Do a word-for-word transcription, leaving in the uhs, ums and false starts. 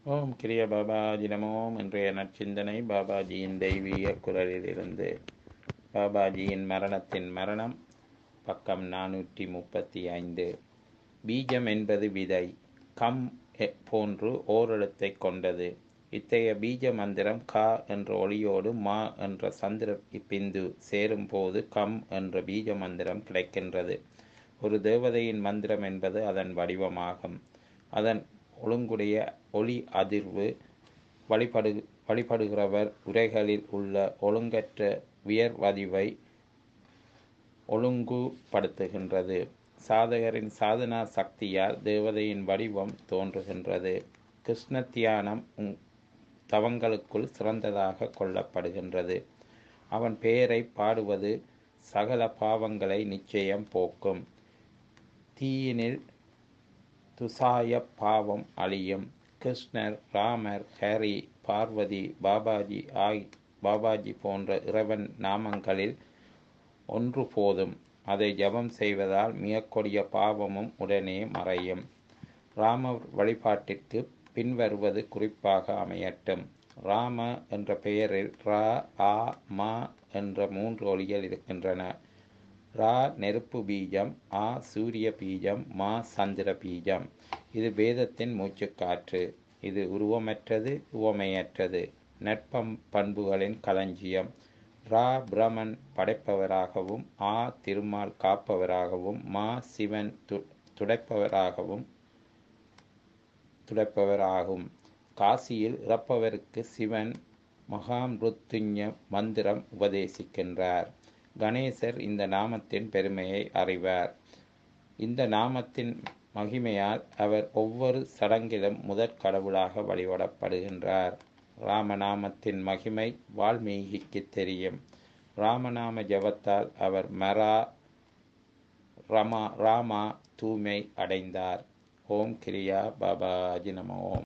ஓம் கிரிய பாபாஜி நமோம். இன்றைய நற்சிந்தனை பாபாஜியின் தெய்வீக குரலிலிருந்து. பாபாஜியின் மரணத்தின் மரணம், பக்கம் நானூற்றி முப்பத்தி ஐந்து. பீஜம் என்பது விதை, கம் போன்று ஓரிடத்தை கொண்டது. இத்தகைய பீஜ மந்திரம் கா என்ற ஒளியோடு மா என்ற சந்திர பிந்து சேரும் போது கம் என்ற பீஜ மந்திரம் கிடைக்கின்றது. ஒரு தேவதையின் மந்திரம் என்பது அதன் வடிவமாகும். அதன் ஒழுங்குடைய ஒளி அதிர்வு வழிபடு வழிபடுகிறவர் உரைகளில் உள்ள ஒழுங்கற்ற வியர்வதிவை ஒழுங்குபடுத்துகின்றது. சாதகரின் சாதனா சக்தியால் தேவதையின் வடிவம் தோன்றுகின்றது. கிருஷ்ண தியானம் தவங்களுக்குள் சிறந்ததாக கொள்ளப்படுகின்றது. அவன் பெயரை பாடுவது சகல பாவங்களை நிச்சயம் போக்கும். தீயினில் துசாய பாவம் அழியும். கிருஷ்ணர், ராமர், ஹரி, பார்வதி, பாபாஜி ஆய் பாபாஜி போன்ற இறைவன் நாமங்களில் ஒன்று போதும். அதை ஜபம் செய்வதால் மிக கொடிய பாவமும் உடனே மறையும். ராம வழிபாட்டிற்கு பின்வருவது குறிப்பாக அமையட்டும். ராம என்ற பெயரில் ரா, ஆ, மா என்ற மூன்று ஒலிகள் இருக்கின்றன. ரா நெருப்பு பீஜம், ஆ சூரிய பீஜம், மா சந்திர பீஜம். இது வேதத்தின் மூச்சுக்காற்று. இது உருவமற்றது, உவமையற்றது, நட்பம் பண்புகளின் களஞ்சியம். ரா பிரமன் படைப்பவராகவும், ஆ திருமால் காப்பவராகவும், மா சிவன் து துடைப்பவராகவும் துடைப்பவராகும். காசியில் இறப்பவருக்கு சிவன் மகாமிருத்துஞ்ச மந்திரம் உபதேசிக்கின்றார். கணேசர் இந்த நாமத்தின் பெருமையை அறிவார். இந்த நாமத்தின் மகிமையால் அவர் ஒவ்வொரு சடங்கிலும் முதற் கடவுளாக வழிபடப்படுகின்றார். ராமநாமத்தின் மகிமை வால்மீகிக்கு தெரியும். ராமநாம ஜபத்தால் அவர் மரா ரமா ராமா தூய்மை அடைந்தார். ஓம் கிரியா பாபாஜி நமோ.